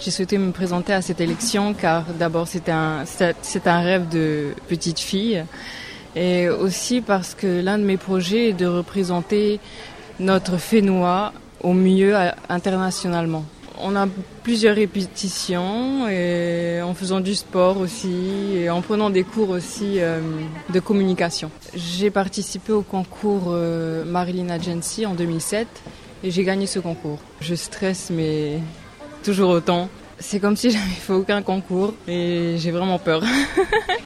J'ai souhaité me présenter à cette élection car d'abord c'est un rêve de petite fille et aussi parce que l'un de mes projets est de représenter notre Fénois au mieux internationalement. On a plusieurs répétitions et en faisant du sport aussi et en prenant des cours aussi de communication. J'ai participé au concours Marilyn Agency en 2007 et j'ai gagné ce concours. Je stresse mais toujours autant. C'est comme si j'avais fait aucun concours et j'ai vraiment peur.